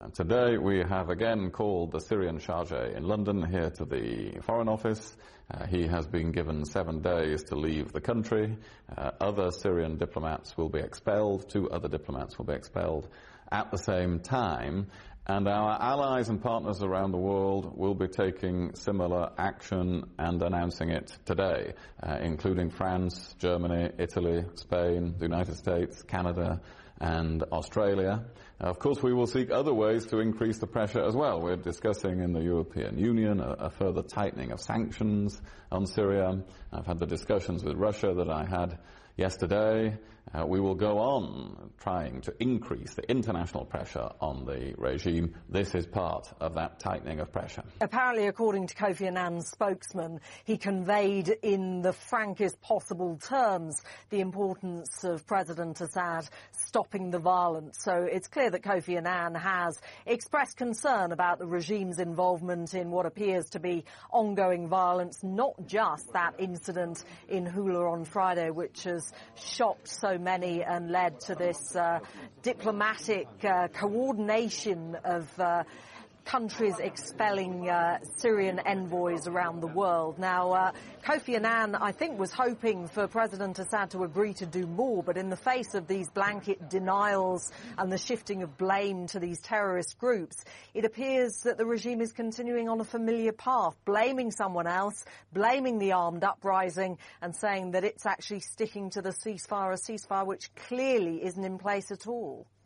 Today we have again called the Syrian Chargé in London here to the Foreign Office. He has been given 7 days to leave the country. Other Syrian diplomats will be expelled. 2 other diplomats will be expelled at the same time. And our allies and partners around the world will be taking similar action and announcing it today, including France, Germany, Italy, Spain, the United States, Canada, and Australia. Of course, we will seek other ways to increase the pressure as well. We're discussing in the European Union a further tightening of sanctions on Syria. I've had the discussions with Russia that I had yesterday. We will go on trying to increase the international pressure on the regime. This is part of that tightening of pressure. Apparently, according to Kofi Annan's spokesman, he conveyed in the frankest possible terms the importance of President Assad stopping the violence. So it's clear that Kofi Annan has expressed concern about the regime's involvement in what appears to be ongoing violence, not just that incident in Hula on Friday, which has shocked so many and led to this diplomatic coordination of countries expelling Syrian envoys around the world. Now, Kofi Annan, I think, was hoping for President Assad to agree to do more, but in the face of these blanket denials and the shifting of blame to these terrorist groups, it appears that the regime is continuing on a familiar path, blaming someone else, blaming the armed uprising, and saying that it's actually sticking to the ceasefire, a ceasefire which clearly isn't in place at all.